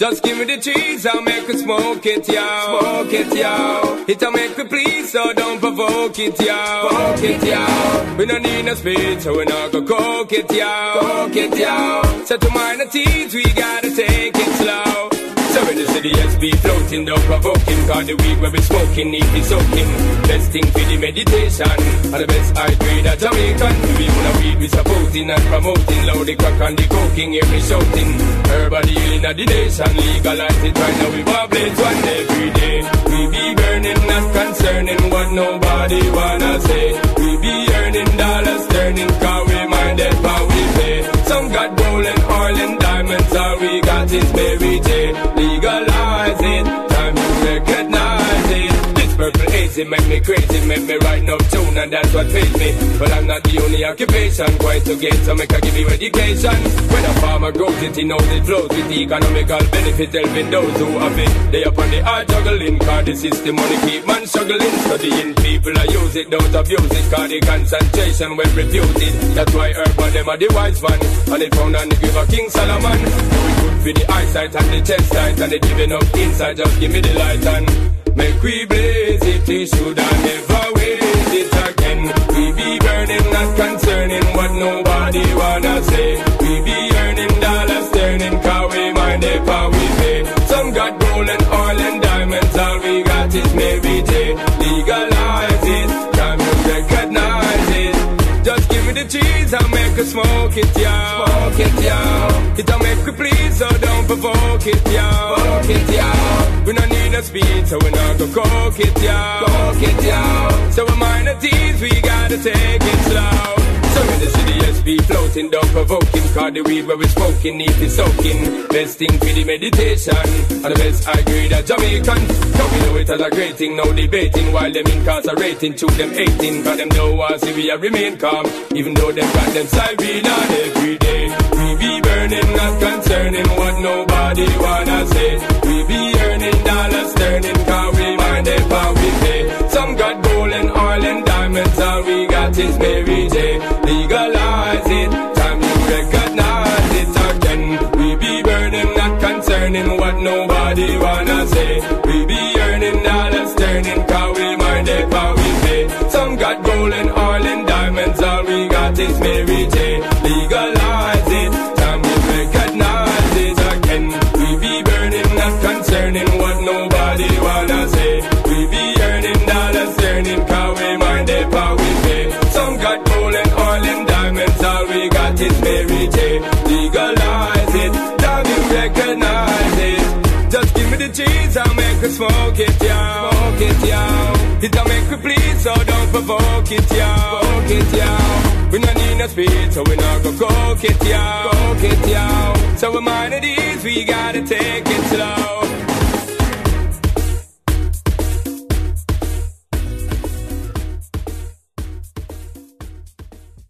Just give me the cheese, I'll make it smoke it, yo. Smoke it, yo. It'll make me please, so don't provoke it, yo. Provoke it, yo. We don't need no speed, so we not go coke it, yo. Coke it, yo. So to minor teens, we gotta take it slow. So when the city SB floating, don't provoke him. Cause the weed where we smoking, need to soak him. Best thing for the meditation, and the best I grade a Jamaican. We wanna weed we supporting and promoting. Loud the crack and the coking, hear me shouting. Everybody healing at the nation, legalize it right now. We vibrate one every day. We be burning, not concerning what nobody wanna say. We be earning dollars, turning, cause we minded how we pay. Some got gold and oil and diamonds, all we got is Mary J. Legalize it, time to recognize it. This purple haze, it make me crazy, make me write no tune, and that's what pays me. But I'm not the only occupation, quite to get, so make I give you education. When a farmer grows it, he knows it flows with the economical benefit, helping those who have it. They up on the art juggling, cause the system money keep man struggling. Studying people, I use it, don't abuse it, cause the concentration when refuted. That's why urban them are the wise one, and it found on the grave of King Solomon. For the eyesight and the chest tight and the giving up inside, just give me the light and make we blaze it. We should have never waste it again. We be burning, not concerning what nobody wanna say. We be earning dollars, turning, cause we mind it how we pay. Some got gold and oil and diamonds, all we got is Mary J. Legalize it, time you recognize it. Just give me the cheese, I'll make her smoke it, yo. Smoke it, yo. It'll make me please, so don't provoke it, yo. Provoke it, yo. We don't need no speed, so we not go coke it, yo. Coke it, yo. So we're minor teens, we gotta take it slow. So in the city SB floating, don't provoke him, cause the weed where we smoking, need to soaking. Best thing for the meditation, and the best I grade a Jamaican. So we know it as a great thing, no debating, while them incarcerating, to them 18, cause them know us, we are remain calm, even though them got them siren on every day. We be burning, not concerning what nobody wanna say. We be earning dollars, turning, cause we mind it how we pay. Some got gold and oil and diamonds, all we got is Mary J. Legalize it, time you recognize it again. We be burning, not concerning what nobody wanna say. We be earning dollars, turning, cause we mind it how we pay. Some got gold and oil and diamonds, all we got is Mary J. Legalize it, time you recognize it again. We be burning, not concerning what nobody wanna say. We be earning dollars, turning, cause we mind it how we pay. Some got gold and oil and diamonds, all we got is Mary J. Legalize it, time you recognize it. Just give me the cheese, I'll make her smoke it, yo. Smoke it, yo. It'll make me please, so don't provoke it, yo. Provoke it, yo. We don't need no speed, so we not go coke it, yo. Coke it, yo. So we're mind at ease, we gotta take it slow.